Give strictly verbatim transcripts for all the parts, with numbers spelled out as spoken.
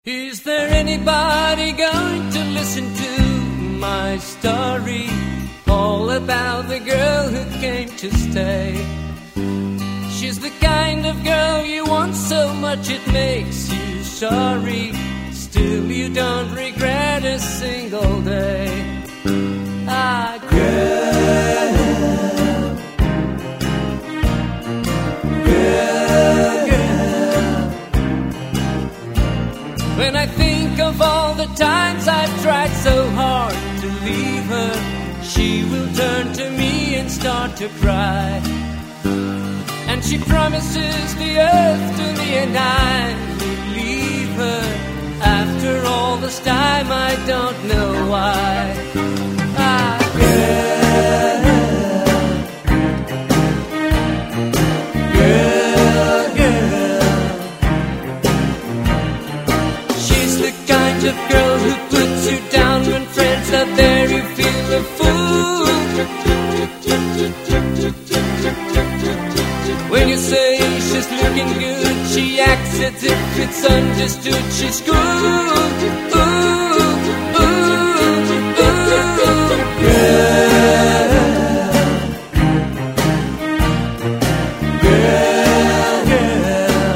Is there anybody going to listen to my story? All about the girl who came to stay. She's the kind of girl you want so much it makes you sorry. Still you don't regret a single day. Ah, girl, girl, girl. When I think of all the times I've tried so hard to leave her, she will turn to me and start to cry. And she promises the earth to me and I will leave her. After all this time I don't know why. Ah, girl, girl, girl. She's the kind of girl who puts you down when friends are there. You feel a fool when you say she's looking good. She acts as if it's understood. She's good. Ooh, ooh, ooh, girl, girl, girl.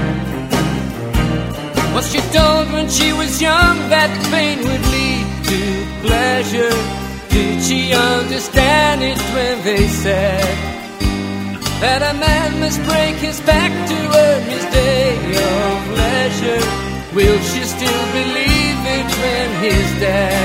Was she told when she was young that pain would lead to pleasure? Did she understand it when they said that a man must break his back to earn his day of leisure? Will she still believe it when he's dead?